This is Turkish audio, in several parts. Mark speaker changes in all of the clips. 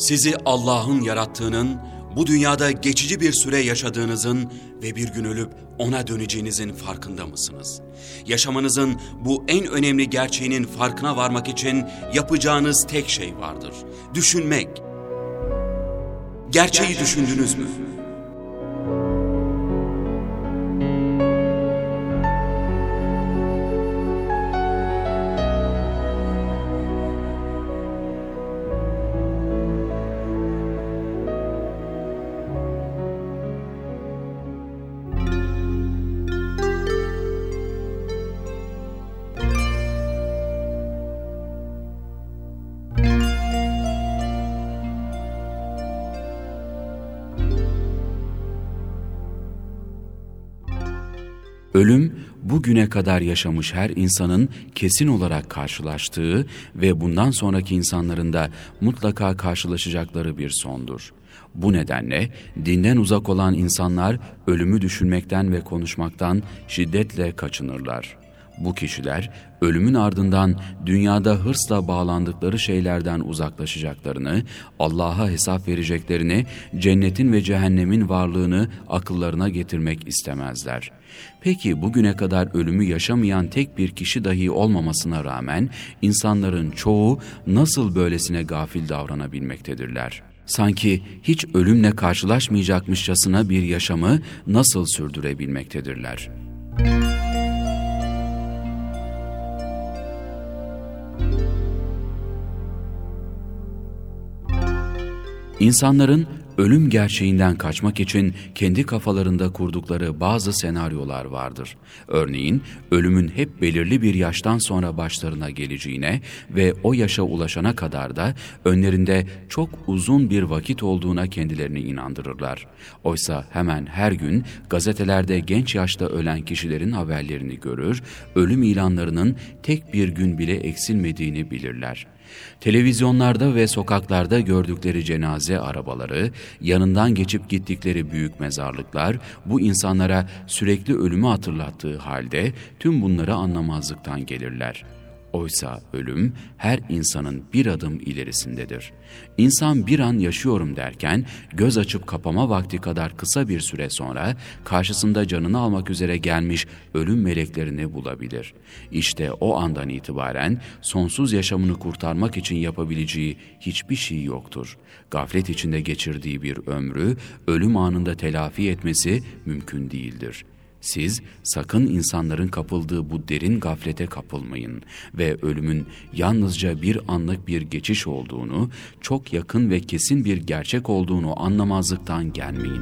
Speaker 1: Sizi Allah'ın yarattığının, bu dünyada geçici bir süre yaşadığınızın ve bir gün ölüp ona döneceğinizin farkında mısınız? Yaşamanızın bu en önemli gerçeğinin farkına varmak için yapacağınız tek şey vardır. Düşünmek. Gerçeği düşündünüz mü?
Speaker 2: Ölüm, bugüne kadar yaşamış her insanın kesin olarak karşılaştığı ve bundan sonraki insanların da mutlaka karşılaşacakları bir sondur. Bu nedenle dinden uzak olan insanlar ölümü düşünmekten ve konuşmaktan şiddetle kaçınırlar. Bu kişiler ölümün ardından dünyada hırsla bağlandıkları şeylerden uzaklaşacaklarını, Allah'a hesap vereceklerini, cennetin ve cehennemin varlığını akıllarına getirmek istemezler. Peki bugüne kadar ölümü yaşamayan tek bir kişi dahi olmamasına rağmen insanların çoğu nasıl böylesine gafil davranabilmektedirler? Sanki hiç ölümle karşılaşmayacakmışçasına bir yaşamı nasıl sürdürebilmektedirler? İnsanların ölüm gerçeğinden kaçmak için kendi kafalarında kurdukları bazı senaryolar vardır. Örneğin ölümün hep belirli bir yaştan sonra başlarına geleceğine ve o yaşa ulaşana kadar da önlerinde çok uzun bir vakit olduğuna kendilerini inandırırlar. Oysa hemen her gün gazetelerde genç yaşta ölen kişilerin haberlerini görür, ölüm ilanlarının tek bir gün bile eksilmediğini bilirler. Televizyonlarda ve sokaklarda gördükleri cenaze arabaları, yanından geçip gittikleri büyük mezarlıklar bu insanlara sürekli ölümü hatırlattığı halde tüm bunları anlamazlıktan gelirler. Oysa ölüm her insanın bir adım ilerisindedir. İnsan bir an yaşıyorum derken göz açıp kapama vakti kadar kısa bir süre sonra karşısında canını almak üzere gelmiş ölüm meleklerini bulabilir. İşte o andan itibaren sonsuz yaşamını kurtarmak için yapabileceği hiçbir şey yoktur. Gaflet içinde geçirdiği bir ömrü ölüm anında telafi etmesi mümkün değildir. Siz sakın insanların kapıldığı bu derin gaflete kapılmayın ve ölümün yalnızca bir anlık bir geçiş olduğunu, çok yakın ve kesin bir gerçek olduğunu anlamazlıktan gelmeyin.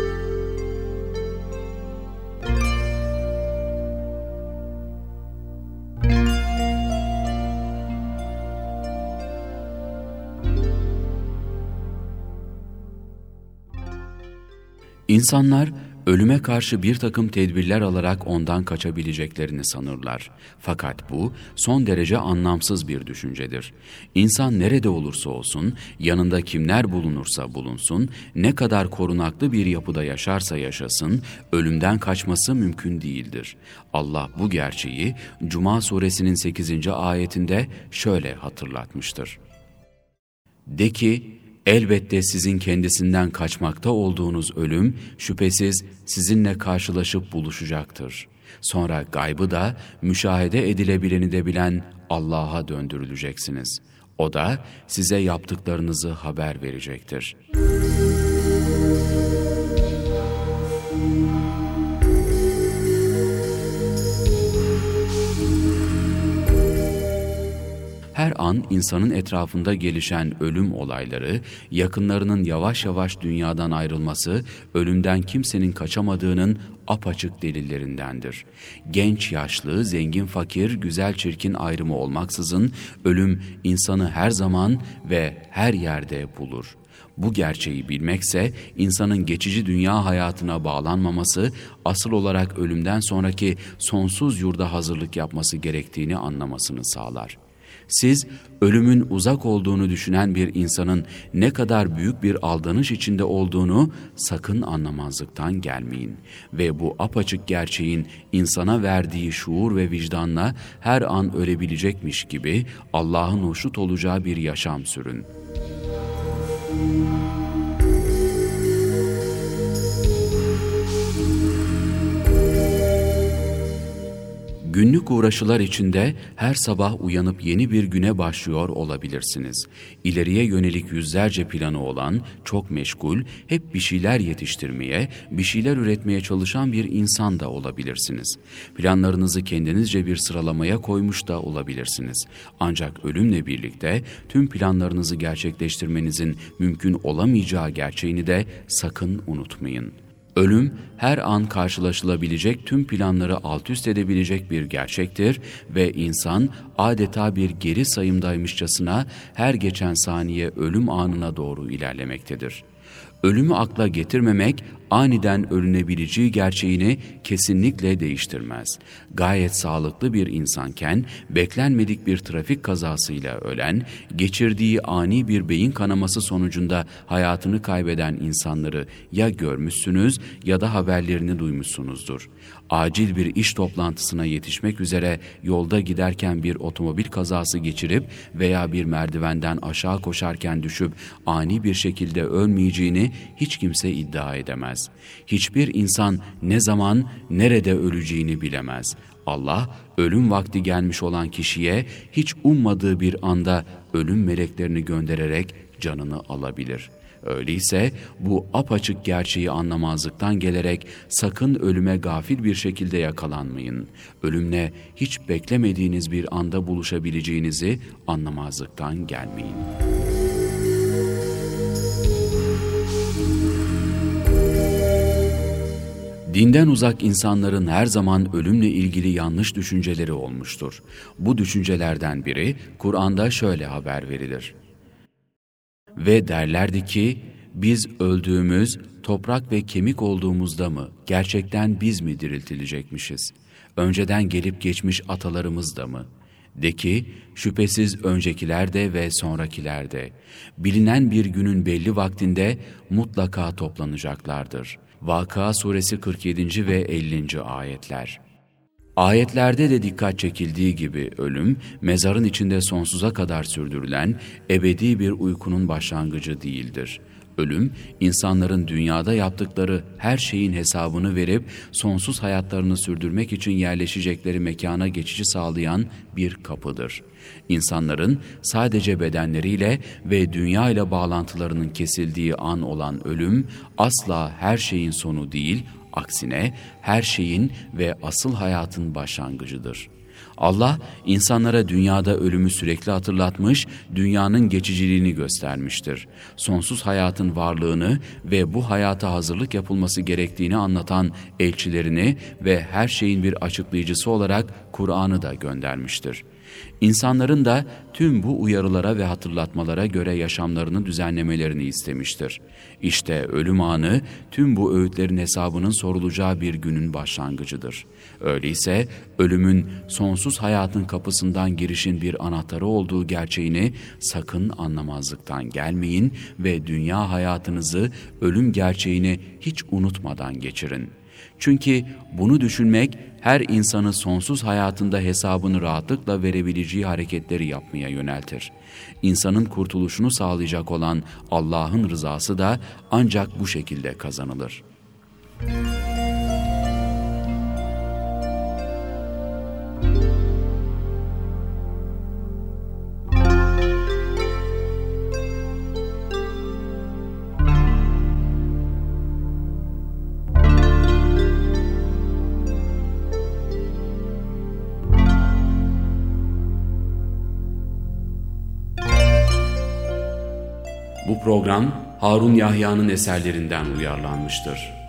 Speaker 2: İnsanlar ölüme karşı bir takım tedbirler alarak ondan kaçabileceklerini sanırlar. Fakat bu son derece anlamsız bir düşüncedir. İnsan nerede olursa olsun, yanında kimler bulunursa bulunsun, ne kadar korunaklı bir yapıda yaşarsa yaşasın, ölümden kaçması mümkün değildir. Allah bu gerçeği Cuma suresinin 8. ayetinde şöyle hatırlatmıştır. De ki, elbette sizin kendisinden kaçmakta olduğunuz ölüm şüphesiz sizinle karşılaşıp buluşacaktır. Sonra gaybı da müşahede edilebileni de bilen Allah'a döndürüleceksiniz. O da size yaptıklarınızı haber verecektir. Her an insanın etrafında gelişen ölüm olayları, yakınlarının yavaş yavaş dünyadan ayrılması, ölümden kimsenin kaçamadığının apaçık delillerindendir. Genç, yaşlı, zengin, fakir, güzel, çirkin ayrımı olmaksızın ölüm insanı her zaman ve her yerde bulur. Bu gerçeği bilmekse insanın geçici dünya hayatına bağlanmaması, asıl olarak ölümden sonraki sonsuz yurda hazırlık yapması gerektiğini anlamasını sağlar. Siz ölümün uzak olduğunu düşünen bir insanın ne kadar büyük bir aldanış içinde olduğunu sakın anlamazlıktan gelmeyin ve bu apaçık gerçeğin insana verdiği şuur ve vicdanla her an ölebilecekmiş gibi Allah'ın hoşnut olacağı bir yaşam sürün. Günlük uğraşılar içinde her sabah uyanıp yeni bir güne başlıyor olabilirsiniz. İleriye yönelik yüzlerce planı olan, çok meşgul, hep bir şeyler yetiştirmeye, bir şeyler üretmeye çalışan bir insan da olabilirsiniz. Planlarınızı kendinizce bir sıralamaya koymuş da olabilirsiniz. Ancak ölümle birlikte tüm planlarınızı gerçekleştirmenizin mümkün olamayacağı gerçeğini de sakın unutmayın. Ölüm, her an karşılaşılabilecek tüm planları altüst edebilecek bir gerçektir ve insan adeta bir geri sayımdaymışçasına her geçen saniye ölüm anına doğru ilerlemektedir. Ölümü akla getirmemek, aniden ölünebileceği gerçeğini kesinlikle değiştirmez. Gayet sağlıklı bir insanken, beklenmedik bir trafik kazasıyla ölen, geçirdiği ani bir beyin kanaması sonucunda hayatını kaybeden insanları ya görmüşsünüz ya da haberlerini duymuşsunuzdur. Acil bir iş toplantısına yetişmek üzere yolda giderken bir otomobil kazası geçirip veya bir merdivenden aşağı koşarken düşüp ani bir şekilde ölmeyeceğini hiç kimse iddia edemez. Hiçbir insan ne zaman, nerede öleceğini bilemez. Allah, ölüm vakti gelmiş olan kişiye hiç ummadığı bir anda ölüm meleklerini göndererek canını alabilir. Öyleyse bu apaçık gerçeği anlamazlıktan gelerek sakın ölüme gafil bir şekilde yakalanmayın. Ölümle hiç beklemediğiniz bir anda buluşabileceğinizi anlamazlıktan gelmeyin. Dinden uzak insanların her zaman ölümle ilgili yanlış düşünceleri olmuştur. Bu düşüncelerden biri Kur'an'da şöyle haber verilir. Ve derlerdi ki, biz öldüğümüz, toprak ve kemik olduğumuzda mı, gerçekten biz mi diriltilecekmişiz? Önceden gelip geçmiş atalarımız da mı? De ki, şüphesiz öncekiler de ve sonrakiler de, bilinen bir günün belli vaktinde mutlaka toplanacaklardır. Vakıa Suresi 47. ve 50. ayetler. Ayetlerde de dikkat çekildiği gibi ölüm, mezarın içinde sonsuza kadar sürdürülen ebedi bir uykunun başlangıcı değildir. Ölüm, insanların dünyada yaptıkları her şeyin hesabını verip sonsuz hayatlarını sürdürmek için yerleşecekleri mekana geçici sağlayan bir kapıdır. İnsanların sadece bedenleriyle ve dünya ile bağlantılarının kesildiği an olan ölüm, asla her şeyin sonu değil, aksine her şeyin ve asıl hayatın başlangıcıdır. Allah, insanlara dünyada ölümü sürekli hatırlatmış, dünyanın geçiciliğini göstermiştir. Sonsuz hayatın varlığını ve bu hayata hazırlık yapılması gerektiğini anlatan elçilerini ve her şeyin bir açıklayıcısı olarak Kur'an'ı da göndermiştir. İnsanların da tüm bu uyarılara ve hatırlatmalara göre yaşamlarını düzenlemelerini istemiştir. İşte ölüm anı tüm bu öğütlerin hesabının sorulacağı bir günün başlangıcıdır. Öyleyse ölümün sonsuz hayatın kapısından girişin bir anahtarı olduğu gerçeğini sakın anlamazlıktan gelmeyin ve dünya hayatınızı ölüm gerçeğini hiç unutmadan geçirin. Çünkü bunu düşünmek her insanı sonsuz hayatında hesabını rahatlıkla verebileceği hareketleri yapmaya yöneltir. İnsanın kurtuluşunu sağlayacak olan Allah'ın rızası da ancak bu şekilde kazanılır. Bu program Harun Yahya'nın eserlerinden uyarlanmıştır.